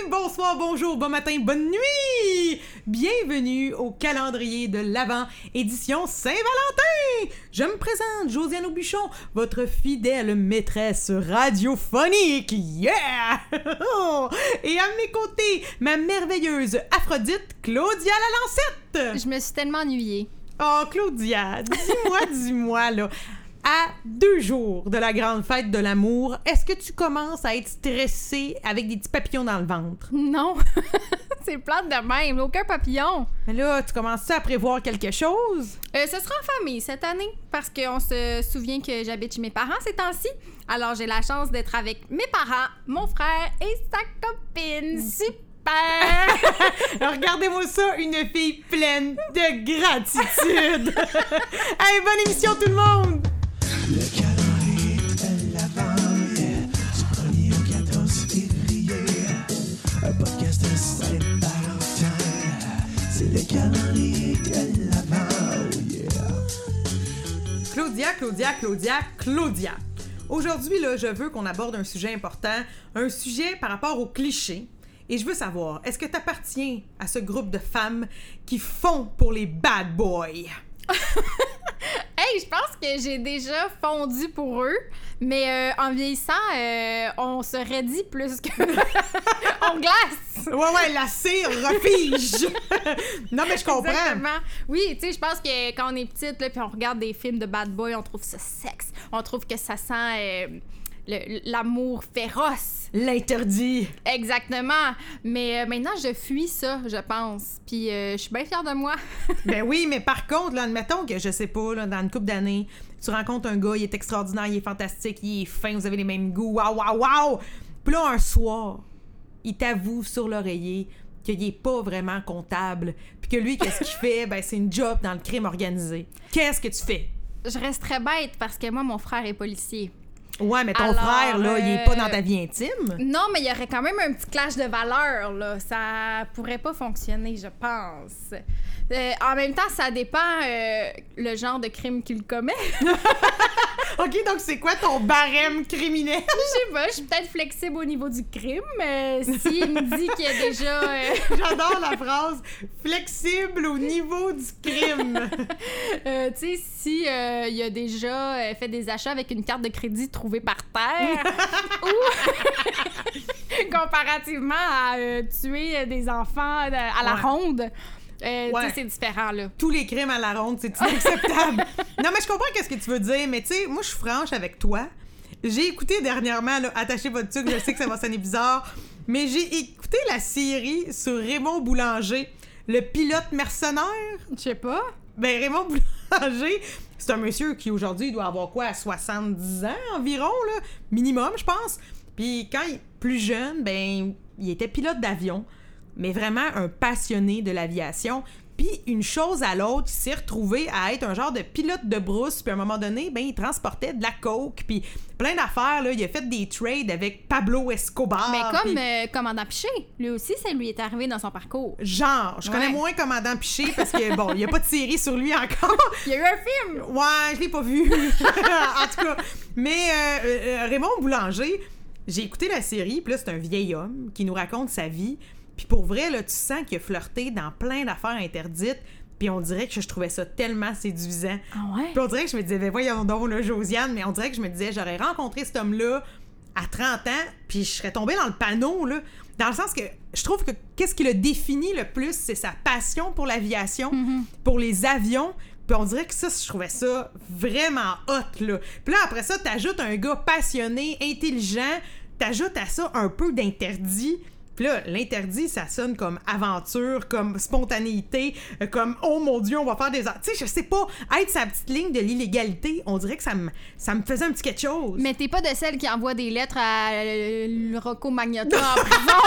bonsoir, bonjour, bon matin, bonne nuit! Bienvenue au calendrier de l'Avent, édition Saint-Valentin! Je me présente, Josiane Aubuchon, votre fidèle maîtresse radiophonique, yeah! Et à mes côtés, ma merveilleuse Aphrodite, Claudia Lalancette! Je me suis tellement ennuyée. Oh, Claudia, dis-moi, là... À 2 jours de la grande fête de l'amour, est-ce que tu commences à être stressée avec des petits papillons dans le ventre? Non, c'est plate de même, aucun papillon. Mais là, tu commences à prévoir quelque chose? Ce sera en famille cette année, parce qu'on se souvient que j'habite chez mes parents ces temps-ci. Alors j'ai la chance d'être avec mes parents, mon frère et sa copine. Super! Regardez-moi ça, une fille pleine de gratitude! Hey, bonne émission tout le monde! Le calendrier de l'Avent, yeah. Du 1er au 14 février. Un podcast de Saint-Valentin. C'est le calendrier de l'Avent, yeah. Claudia. Aujourd'hui, là, je veux qu'on aborde un sujet important, un sujet par rapport aux clichés. Et je veux savoir, est-ce que tu appartiens à ce groupe de femmes qui font pour les bad boys? Hey, je pense que j'ai déjà fondu pour eux, mais en vieillissant, on se raidit plus que... on glace! Ouais, la cire refige! Non, mais je comprends! Exactement. Oui, tu sais, je pense que quand on est petite, là, puis on regarde des films de bad boy, on trouve ça sexe, on trouve que ça sent l'amour féroce. L'interdit! Exactement. Mais maintenant, je fuis ça, je pense. Puis je suis bien fière de moi. Ben oui, mais par contre, là, admettons que, je sais pas, là, dans une couple d'années, tu rencontres un gars, il est extraordinaire, il est fantastique, il est fin, vous avez les mêmes goûts, waouh! Puis là, un soir, il t'avoue sur l'oreiller qu'il est pas vraiment comptable, puis que lui, qu'est-ce qu'il fait? Ben, c'est une job dans le crime organisé. Qu'est-ce que tu fais? Je reste très bête parce que moi, mon frère est policier. Ouais, mais ton Alors, frère, là, il est pas dans ta vie intime. Non, mais il y aurait quand même un petit clash de valeurs, là. Ça pourrait pas fonctionner, je pense. En même temps, ça dépend le genre de crime qu'il commet. OK, donc c'est quoi ton barème criminel? Je sais pas, je suis peut-être flexible au niveau du crime. S'il me dit qu'il y a déjà... J'adore la phrase « flexible au niveau du crime ». Tu sais, si il a déjà fait des achats avec une carte de crédit trouvée par terre, ou comparativement à tuer des enfants à la ronde, tu sais, c'est différent, là. Tous les crimes à la ronde, c'est inacceptable. Non, mais je comprends qu'est-ce que tu veux dire, mais tu sais, moi, je suis franche avec toi. J'ai écouté dernièrement, là, attachez votre tuque, je sais que ça va sonner bizarre, mais j'ai écouté la série sur Raymond Boulanger, le pilote mercenaire. Je sais pas. Ben, Raymond Boulanger, c'est un monsieur qui, aujourd'hui, doit avoir quoi, 70 ans environ, là, minimum, je pense. Puis quand il est plus jeune, ben, il était pilote d'avion, mais vraiment un passionné de l'aviation. Puis une chose à l'autre, il s'est retrouvé à être un genre de pilote de brousse, puis à un moment donné, ben, il transportait de la coke, puis plein d'affaires, là. Il a fait des trades avec Pablo Escobar. Mais comme puis... Commandant Piché, lui aussi, ça lui est arrivé dans son parcours. Genre, je connais moins Commandant Piché parce que, bon, il n'y a pas de série sur lui encore. Il y a eu un film! Ouais, je l'ai pas vu. En tout cas. Mais Raymond Boulanger, j'ai écouté la série, puis là, c'est un vieil homme qui nous raconte sa vie. Puis pour vrai, là, tu sens qu'il a flirté dans plein d'affaires interdites. Puis on dirait que je trouvais ça tellement séduisant. Ah ouais? Puis on dirait que je me disais, ben voyons donc, là, Josiane, mais on dirait que je me disais, j'aurais rencontré cet homme-là à 30 ans, puis je serais tombée dans le panneau, là. Dans le sens que je trouve que qu'est-ce qui le définit le plus, c'est sa passion pour l'aviation, pour les avions. Puis on dirait que ça, je trouvais ça vraiment hot, là. Puis là, après ça, t'ajoutes un gars passionné, intelligent, t'ajoutes à ça un peu d'interdit. Puis là, l'interdit, ça sonne comme aventure, comme spontanéité, comme « Oh mon Dieu, on va faire des... » Tu sais, je sais pas, être sa petite ligne de l'illégalité, on dirait que ça me faisait un petit quelque chose. Mais t'es pas de celle qui envoie des lettres à Rocco Magnotta en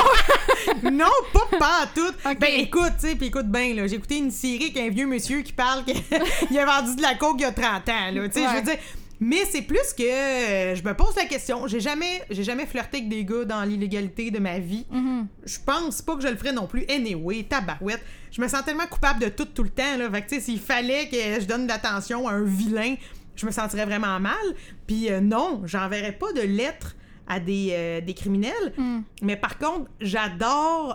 prison? Non, pas en tout. Okay. Ben écoute, tu sais, puis écoute bien, là, j'ai écouté une série qu'un vieux monsieur qui parle qu'il a vendu de la coke il y a 30 ans, là, tu sais, je veux dire... Mais c'est plus que je me pose la question. J'ai jamais flirté avec des gars dans l'illégalité de ma vie. Je pense pas que je le ferais non plus. Anyway, tabarouette. Je me sens tellement coupable de tout le temps, là. Fait que, tu sais, s'il fallait que je donne de l'attention à un vilain, je me sentirais vraiment mal. Puis non, j'enverrais pas de lettres à des criminels. Mais par contre, j'adore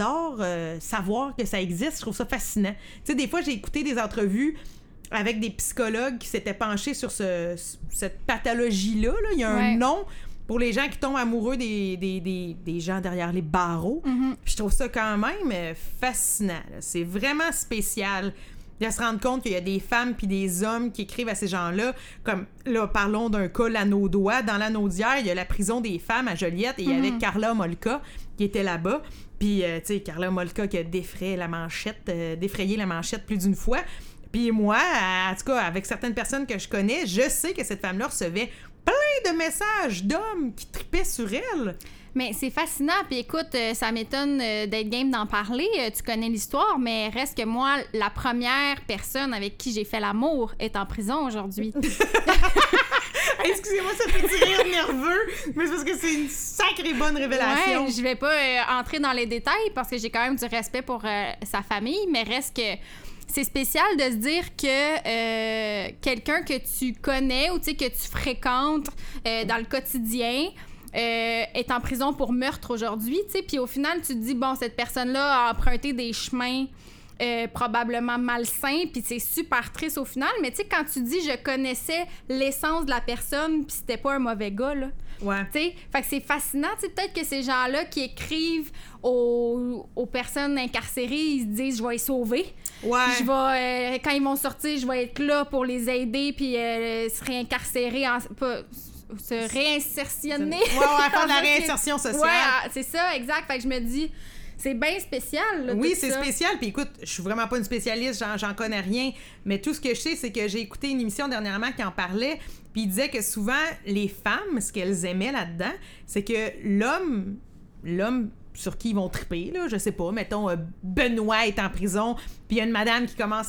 savoir que ça existe. Je trouve ça fascinant. Tu sais, des fois, j'ai écouté des entrevues avec des psychologues qui s'étaient penchés sur cette pathologie-là. Là. Il y a un nom pour les gens qui tombent amoureux des gens derrière les barreaux. Je trouve ça quand même fascinant. Là. C'est vraiment spécial de se rendre compte qu'il y a des femmes puis des hommes qui écrivent à ces gens-là. Comme, là, parlons d'un cas l'Anaudois. Dans l'Anaudière, il y a la prison des femmes à Joliette et il y avait Carla Molka qui était là-bas. Puis, tu sais, Carla Molka qui a défrayé la manchette plus d'une fois. Puis moi, en tout cas, avec certaines personnes que je connais, je sais que cette femme-là recevait plein de messages d'hommes qui tripaient sur elle. Mais c'est fascinant. Puis écoute, ça m'étonne d'être game d'en parler. Tu connais l'histoire, mais reste que moi, la première personne avec qui j'ai fait l'amour est en prison aujourd'hui. Excusez-moi, ça fait du rire nerveux, mais c'est parce que c'est une sacrée bonne révélation. Ouais, je vais pas entrer dans les détails parce que j'ai quand même du respect pour sa famille, mais reste que c'est spécial de se dire que quelqu'un que tu connais ou que tu fréquentes dans le quotidien est en prison pour meurtre aujourd'hui, tu sais, puis au final, tu te dis, bon, cette personne-là a emprunté des chemins probablement malsains, puis c'est super triste au final, mais tu sais, quand tu dis, je connaissais l'essence de la personne, puis c'était pas un mauvais gars, là. Ouais. Tu sais, fait que c'est fascinant, tu sais, peut-être que ces gens-là qui écrivent aux personnes incarcérées, ils se disent, je vais les sauver. Ouais. Je vais, quand ils vont sortir, je vais être là pour les aider, puis se réincarcérer, se réinsertionner. Ouais, faire de la réinsertion sociale. Ouais, c'est ça, exact. Fait que je me dis, c'est bien spécial. Là, oui, c'est spécial. Puis écoute, je suis vraiment pas une spécialiste, j'en connais rien. Mais tout ce que je sais, c'est que j'ai écouté une émission dernièrement qui en parlait. Puis il disait que souvent, les femmes, ce qu'elles aimaient là-dedans, c'est que l'homme sur qui ils vont triper, là, je sais pas, mettons, Benoît est en prison, puis il y a une madame qui commence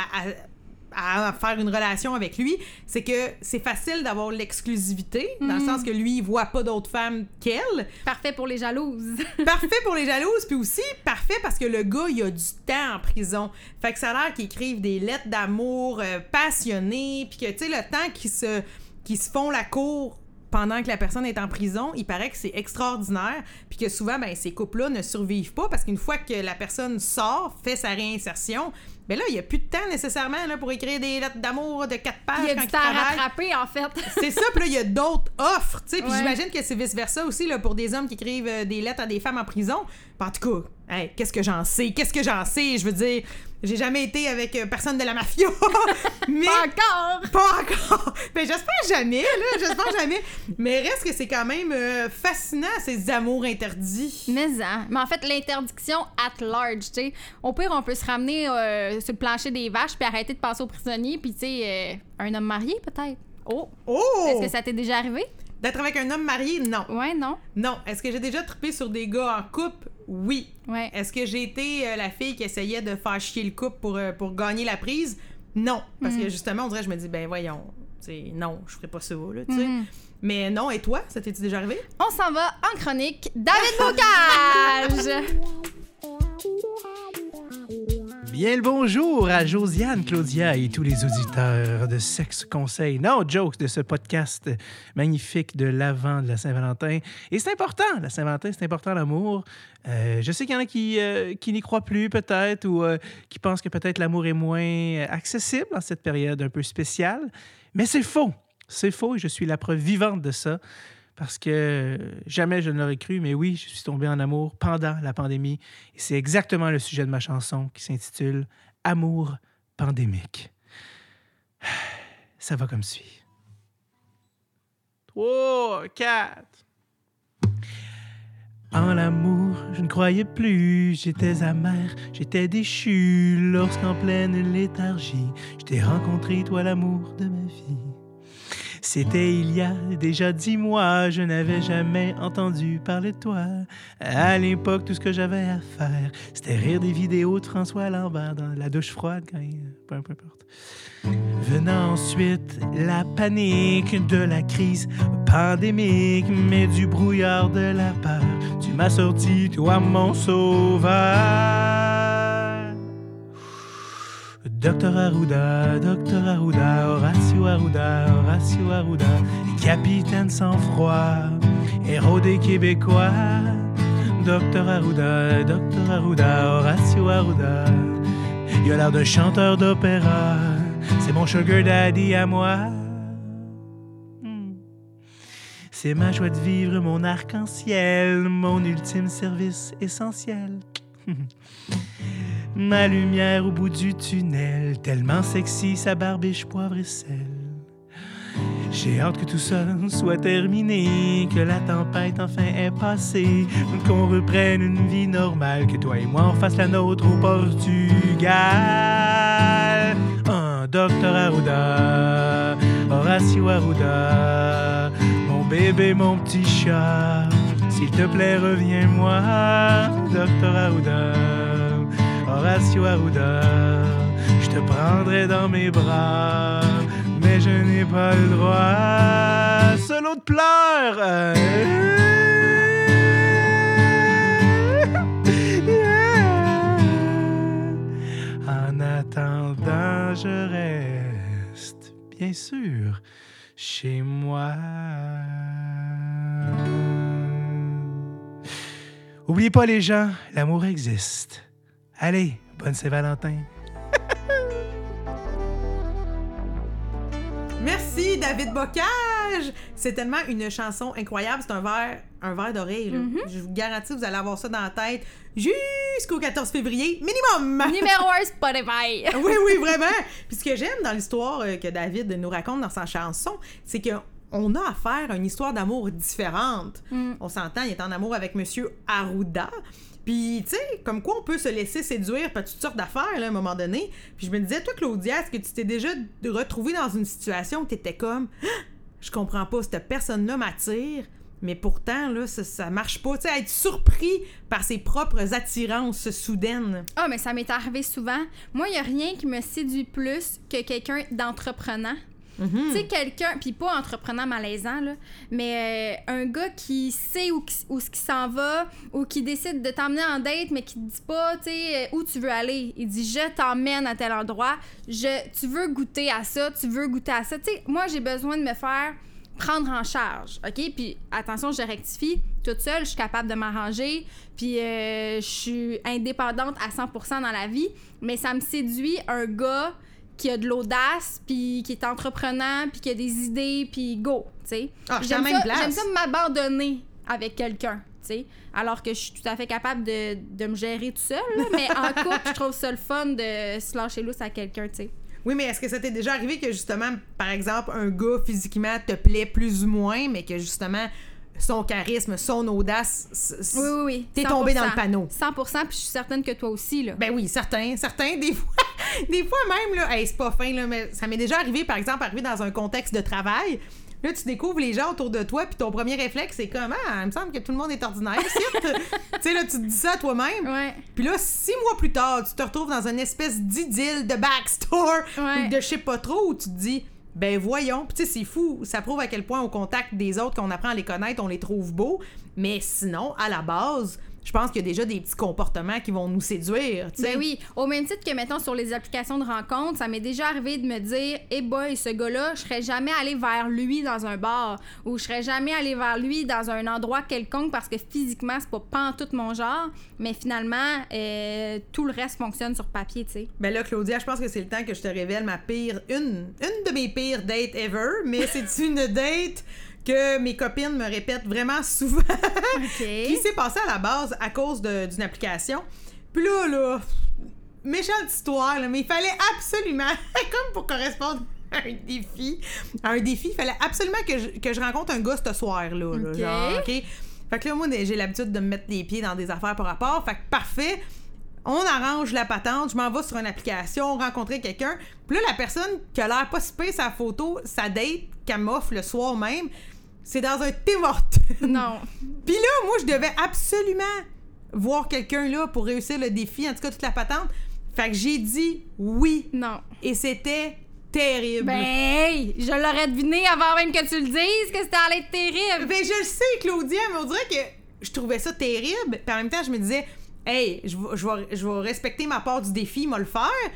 à faire une relation avec lui, c'est que c'est facile d'avoir l'exclusivité, dans le sens que lui, il voit pas d'autres femmes qu'elle. Parfait pour les jalouses. Parfait pour les jalouses, puis aussi parfait parce que le gars, il a du temps en prison. Fait que ça a l'air qu'il écrive des lettres d'amour passionnées, puis que, tu sais, le temps qu'ils se font la cour pendant que la personne est en prison, il paraît que c'est extraordinaire, puis que souvent, ben, ces couples-là ne survivent pas parce qu'une fois que la personne sort, fait sa réinsertion, ben là, il n'y a plus de temps nécessairement là, pour écrire des lettres d'amour de 4 pages. Il y a du temps à rattraper, en fait. C'est ça, puis là, il y a d'autres offres, tu sais, puis j'imagine que c'est vice-versa aussi là, pour des hommes qui écrivent des lettres à des femmes en prison. Puis en tout cas, hey, qu'est-ce que j'en sais? Je veux dire, j'ai jamais été avec personne de la mafia. Mais Pas encore! Ben, j'espère jamais. Mais reste que c'est quand même fascinant, ces amours interdits. Mais en fait, l'interdiction at large, tu sais. Au pire, on peut se ramener sur le plancher des vaches puis arrêter de passer aux prisonniers, puis tu sais, un homme marié, peut-être. Oh! Est-ce que ça t'est déjà arrivé? D'être avec un homme marié? Non. Ouais, non. Non. Est-ce que j'ai déjà trippé sur des gars en couple? Oui. Ouais. Est-ce que j'ai été la fille qui essayait de faire chier le couple pour gagner la prise? Non. Parce que justement, on dirait, je me dis, ben voyons, t'sais, non, je ferais pas ça, là, tu sais. Mais non, et toi, ça t'est-tu déjà arrivé? On s'en va en chronique David Bocage! Bien le bonjour à Josiane, Claudia et tous les auditeurs de Sexe Conseil. No jokes de ce podcast magnifique de l'avant de la Saint-Valentin. Et c'est important, la Saint-Valentin, c'est important l'amour. Je sais qu'il y en a qui n'y croient plus peut-être ou qui pensent que peut-être l'amour est moins accessible en cette période un peu spéciale. Mais c'est faux. C'est faux et je suis la preuve vivante de ça. Parce que jamais je ne l'aurais cru, mais oui, je suis tombé en amour pendant la pandémie. Et c'est exactement le sujet de ma chanson qui s'intitule « Amour pandémique ». Ça va comme suit. 3, 4... En l'amour, je ne croyais plus, j'étais amer, j'étais déchu. Lorsqu'en pleine léthargie, je t'ai rencontré, toi l'amour de ma vie. C'était il y a déjà 10 mois, je n'avais jamais entendu parler de toi. À l'époque, tout ce que j'avais à faire, c'était rire des vidéos de François Lambert dans la douche froide, quand peu importe. Venant ensuite la panique de la crise pandémique, mais du brouillard de la peur, tu m'as sorti, toi mon sauveur. Docteur Arruda, Horacio Arruda, capitaine sans froid, héros des Québécois. Docteur Arruda, Horacio Arruda, il a l'air d'un chanteur d'opéra, c'est mon sugar daddy à moi. C'est ma joie de vivre, mon arc-en-ciel, mon ultime service essentiel. Ma lumière au bout du tunnel, tellement sexy, sa barbiche, poivre et sel. J'ai hâte que tout ça soit terminé, que la tempête enfin est passée, qu'on reprenne une vie normale, que toi et moi on fasse la nôtre au Portugal. Docteur Arruda, Horacio Arruda, mon bébé, mon petit chat, s'il te plaît reviens-moi. Docteur Arruda, Horacio Arruda, je te prendrai dans mes bras, mais je n'ai pas le droit. Solo de pleurs. En attendant, je reste, bien sûr, chez moi. Oubliez pas les gens, l'amour existe. Allez, bonne Saint-Valentin. Merci, David Bocage! C'est tellement une chanson incroyable. C'est un verre d'oreille. Là. Je vous garantis, vous allez avoir ça dans la tête jusqu'au 14 février, minimum! Numéro 1 Spotify! Oui, vraiment! Puis ce que j'aime dans l'histoire que David nous raconte dans sa chanson, c'est qu'on a affaire à une histoire d'amour différente. On s'entend, il est en amour avec Monsieur Arruda. Puis, tu sais, comme quoi on peut se laisser séduire par toutes sortes d'affaires, là, à un moment donné. Puis je me disais, toi, Claudia, est-ce que tu t'es déjà retrouvée dans une situation où t'étais comme « Je comprends pas, cette personne-là m'attire, mais pourtant, là, ça marche pas. » Tu sais, être surpris par ses propres attirances soudaines. Ah, mais ça m'est arrivé souvent. Moi, il y a rien qui me séduit plus que quelqu'un d'entreprenant. Tu sais, quelqu'un, puis pas entreprenant malaisant, là, mais un gars qui sait où ce qui s'en va, ou qui décide de t'emmener en date, mais qui te dit pas, tu sais, où tu veux aller. Il dit, je t'emmène à tel endroit, tu veux goûter à ça, tu veux goûter à ça. Tu sais, moi, j'ai besoin de me faire prendre en charge, OK? Puis, attention, je rectifie, toute seule, je suis capable de m'arranger, puis je suis indépendante à 100% dans la vie, mais ça me séduit un gars qui a de l'audace, puis qui est entreprenant, puis qui a des idées, puis go, tu sais. Ah, j'aime ça m'abandonner avec quelqu'un, tu sais. Alors que je suis tout à fait capable de me gérer tout seul, là, mais en couple, je trouve ça le fun de se lâcher lousse à quelqu'un, tu sais. Oui, mais est-ce que ça t'est déjà arrivé que, justement, par exemple, un gars physiquement te plaît plus ou moins, mais que, justement, son charisme, son audace, oui. T'es tombé dans le panneau. 100%, puis je suis certaine que toi aussi, là. Ben oui, certains, des fois même, là, hey, c'est pas fin, là, mais ça m'est déjà arrivé, par exemple, dans un contexte de travail. Là, tu découvres les gens autour de toi, puis ton premier réflexe, c'est comme, il me semble que tout le monde est ordinaire ici. Tu sais, là, tu te dis ça à toi-même. Ouais. Puis là, 6 mois plus tard, tu te retrouves dans une espèce d'idylle de backstore, ou de je sais pas trop, où tu te dis, ben voyons. Puis tu sais, c'est fou. Ça prouve à quel point, au contact des autres, qu'on apprend à les connaître, on les trouve beaux. Mais sinon, à la base, je pense qu'il y a déjà des petits comportements qui vont nous séduire, tu sais. Ben oui, au même titre que, mettons, sur les applications de rencontres, ça m'est déjà arrivé de me dire « Eh boy, ce gars-là, je serais jamais allé vers lui dans un bar ou je serais jamais allé vers lui dans un endroit quelconque parce que physiquement, c'est pas pantoute mon genre, mais finalement, tout le reste fonctionne sur papier, tu sais. » Ben là, Claudia, je pense que c'est le temps que je te révèle une de mes pires dates ever, mais c'est une date que mes copines me répètent vraiment souvent. Okay. Qui s'est passé à la base à cause d'une application. Puis là, méchante histoire, là, mais il fallait absolument, comme pour correspondre à un défi, il fallait absolument que je rencontre un gars ce soir-là. Okay. Là, genre, OK? Fait que là, moi, j'ai l'habitude de me mettre les pieds dans des affaires par rapport. Fait que parfait. On arrange la patente, je m'en vais sur une application, rencontrer quelqu'un. Puis là, la personne qui a l'air pas si pire sa photo, sa date qu'elle m'offre le soir même, c'est dans un Tim Hortons. Non. Puis là, moi, je devais absolument voir quelqu'un là pour réussir le défi, en tout cas toute la patente. Fait que j'ai dit oui. Non. Et c'était terrible. Ben, hey, je l'aurais deviné avant même que tu le dises que c'était allé être terrible. Ben, je le sais, Claudia, mais on dirait que je trouvais ça terrible. Puis en même temps, je me disais, hey, je vais respecter ma part du défi, m'a le faire.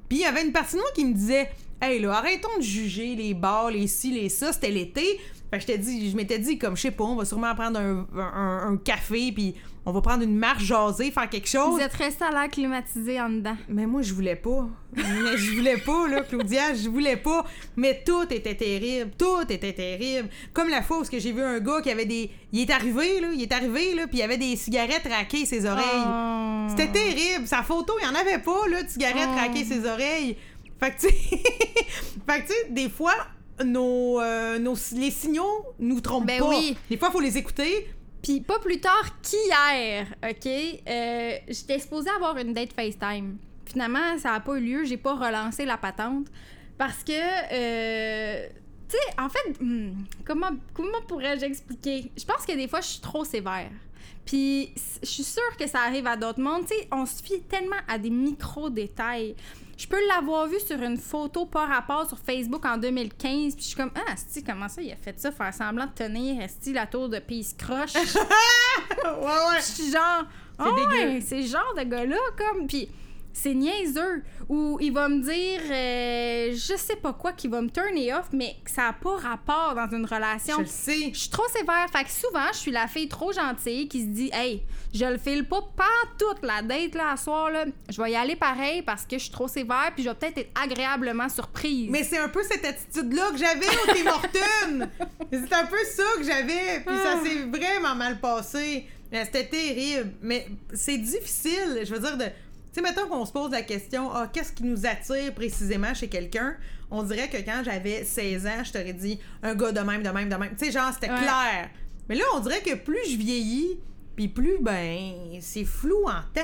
Puis il y avait une partie de moi qui me disait « Hey, là, arrêtons de juger les bars, les ci, les ça, c'était l'été. » Fait que je m'étais dit, comme, je sais pas, on va sûrement prendre un café, puis on va prendre une marche, jaser, faire quelque chose. Vous êtes resté à l'air climatisé en dedans. Mais moi, je voulais pas. Mais je voulais pas, là, Claudia, je voulais pas. Mais tout était terrible. Tout était terrible. Comme la fois où j'ai vu un gars qui avait des... Il est arrivé, là, puis il avait des cigarettes raquées ses oreilles. Oh. C'était terrible. Sa photo, il y en avait pas, là, de cigarettes raquées ses oreilles. Fait que, tu sais, des fois... les signaux nous trompent Ben pas. oui. Des fois, il faut les écouter. Puis pas plus tard qu'hier, OK? J'étais supposée avoir une date FaceTime. Finalement, ça n'a pas eu lieu. J'ai pas relancé la patente. Parce que, tu sais, en fait, comment pourrais-je expliquer? Je pense que des fois, je suis trop sévère. Puis je suis sûre que ça arrive à d'autres mondes. Tu sais, on se fie tellement à des micro-détails. Je peux l'avoir vu sur une photo par rapport sur Facebook en 2015, puis je suis comme, ah, asti, comment ça, il a fait ça, faire semblant de tenir, asti, la tour de Peace Crush. Ouais. Je suis genre, C'est oh, dégueu. ouais, c'est le genre de gars-là, comme, puis c'est niaiseux. Ou il va me dire, je sais pas quoi, qu'il va me turner off, mais que ça n'a pas rapport dans une relation. Je le sais. Je suis trop sévère. Fait que souvent, je suis la fille trop gentille qui se dit « Hey, je le file pas toute la date, là, à soir, là. Je vais y aller pareil parce que je suis trop sévère puis je vais peut-être être agréablement surprise. » Mais c'est un peu cette attitude-là que j'avais au Tim Hortons. C'est un peu ça que j'avais. Puis ça s'est vraiment mal passé. Mais c'était terrible. Mais c'est difficile, je veux dire, de... Tu sais, mettons qu'on se pose la question, qu'est-ce qui nous attire précisément chez quelqu'un? On dirait que quand j'avais 16 ans, je t'aurais dit un gars de même. Tu sais, genre, c'était clair. Mais là, on dirait que plus je vieillis, puis plus, ben, c'est flou en temps.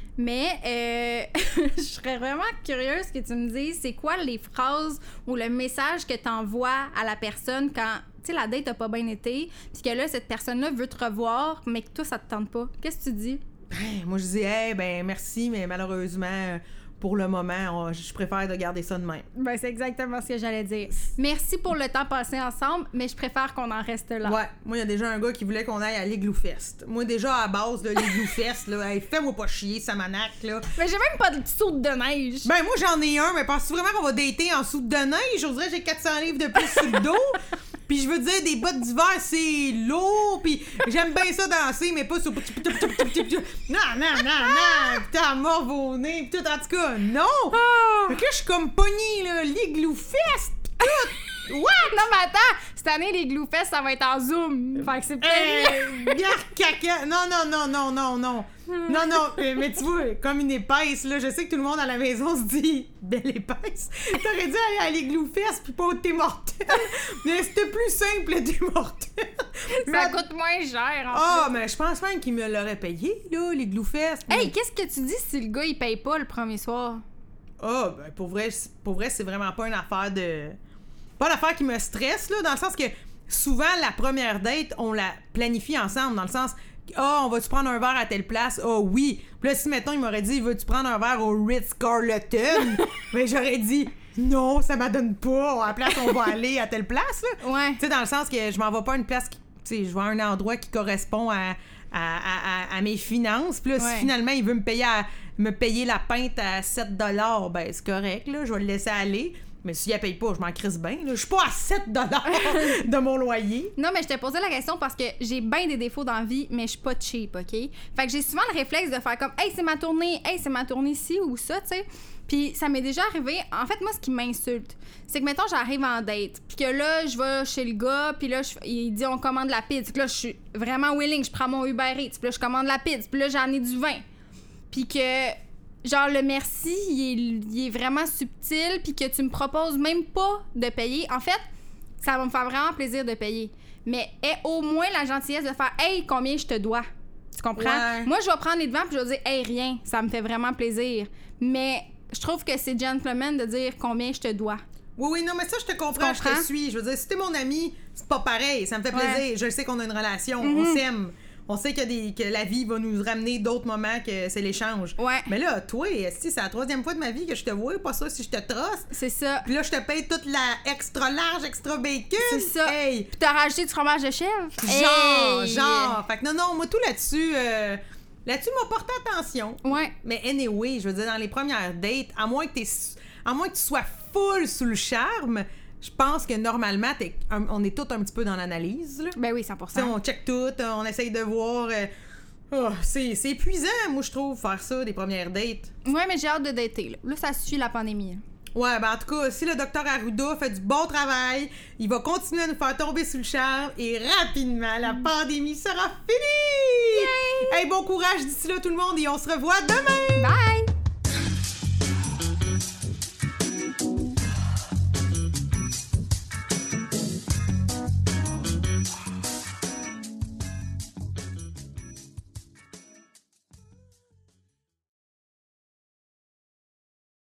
Mais je serais vraiment curieuse que tu me dises, c'est quoi les phrases ou le message que tu envoies à la personne quand, tu sais, la date n'a pas bien été, puis que là, cette personne-là veut te revoir, mais que toi, ça te tente pas. Qu'est-ce que tu dis? Moi, je dis, merci, mais malheureusement, pour le moment, je préfère de garder ça de même. Ben, c'est exactement ce que j'allais dire. Merci pour le temps passé ensemble, mais je préfère qu'on en reste là. Ouais, moi, il y a déjà un gars qui voulait qu'on aille à l'Igloo Fest. Moi, déjà, à base de l'Igloo Fest, là, hey, fais-moi pas chier, Samanac, là. Mais j'ai même pas de soude de neige. Ben, moi, j'en ai un, mais penses-tu vraiment qu'on va dater en soude de neige? Je dirais que j'ai 400 livres de plus sur le dos. Puis je veux dire, des bottes d'hiver, c'est lourd. Puis j'aime bien ça danser, mais pas sur... Non. Putain, mort vos nez. Puis tout, en tout cas, non. Fait que là, je suis comme pognée, là. l'Igloo Fest. Pis tout. What? Non, mais attends, cette année, les Glue Fest, ça va être en Zoom. Fait que c'est peut-être... Garde caca. Non. Non, mais tu vois, comme une épaisse, là, je sais que tout le monde à la maison se dit « Belle épaisse ». T'aurais dû aller à l'Igloo Fest puis pas au Tim Hortons. Mais c'était plus simple, le Tim Hortons. Ça coûte moins cher, Ah, mais je pense même qu'il me l'aurait payé, là, l'Igloo Fest. Hey, qu'est-ce que tu dis si le gars, il paye pas le premier soir? Ah, ben pour vrai, c'est vraiment pas une affaire de... Pas une affaire qui me stresse, là, dans le sens que souvent, la première date, on la planifie ensemble, dans le sens... on va-tu prendre un verre à telle place? Oui. Puis là, si, mettons, il m'aurait dit, veux-tu prendre un verre au Ritz-Carlton? Ben, j'aurais dit, non, ça m'adonne pas. À la place, on va aller à telle place, là. Ouais. Tu sais, dans le sens que je m'en vais pas à une place qui... Tu sais, je vais à un endroit qui correspond à mes finances. Puis là, si finalement, il veut me payer la pinte à 7 $, ben, c'est correct, là. Je vais le laisser aller. Mais s'il ne paye pas, je m'en crisse bien. Je suis pas à 7 $ de mon loyer. Non, mais je te posais la question parce que j'ai bien des défauts dans la vie, mais je suis pas cheap, OK? Fait que j'ai souvent le réflexe de faire comme « Hey, c'est ma tournée ci ou ça », tu sais. Puis ça m'est déjà arrivé. En fait, moi, ce qui m'insulte, c'est que, mettons, j'arrive en date, puis que là, je vais chez le gars, puis là, il dit « On commande la pizza ». Puis là, je suis vraiment willing, je prends mon Uber Eats, puis là, je commande la pizza, puis là, j'en ai du vin. Puis que... genre, le merci, il est vraiment subtil, puis que tu me proposes même pas de payer. En fait, ça va me faire vraiment plaisir de payer. Mais aie au moins la gentillesse de faire « Hey, combien je te dois? » Tu comprends? Ouais. Moi, je vais prendre les devants, puis je vais dire « Hey, rien, ça me fait vraiment plaisir. » Mais je trouve que c'est gentleman de dire combien je te dois. Oui, non, mais ça, je te comprends, je te suis. Je veux dire, si t'es mon ami, c'est pas pareil. Ça me fait plaisir. Je sais qu'on a une relation, on s'aime. On sait que la vie va nous ramener d'autres moments que c'est l'échange. Ouais. Mais là, toi, si c'est la 3e fois de ma vie que je te vois, pas ça si je te trosse. C'est ça. Puis là, je te paye toute la extra large, extra bacon. C'est ça. Hey. Puis t'as rajouté du fromage de chèvre. Genre. Fait que non, moi, tout là-dessus... Là-dessus, m'a porté attention. Ouais. Mais anyway, je veux dire, dans les premières dates, à moins que à moins que tu sois full sous le charme, je pense que normalement, on est tous un petit peu dans l'analyse. Là. Ben oui, T'sais, 100%. on check tout, on essaye de voir. C'est épuisant, moi, je trouve, faire ça, des premières dates. Ouais, mais j'ai hâte de dater, là. Là, ça suit la pandémie. Ouais, ben en tout cas, si le docteur Arruda fait du bon travail, il va continuer à nous faire tomber sous le charme et rapidement, la pandémie sera finie! Hey, bon courage d'ici là, tout le monde, et on se revoit demain! Bye!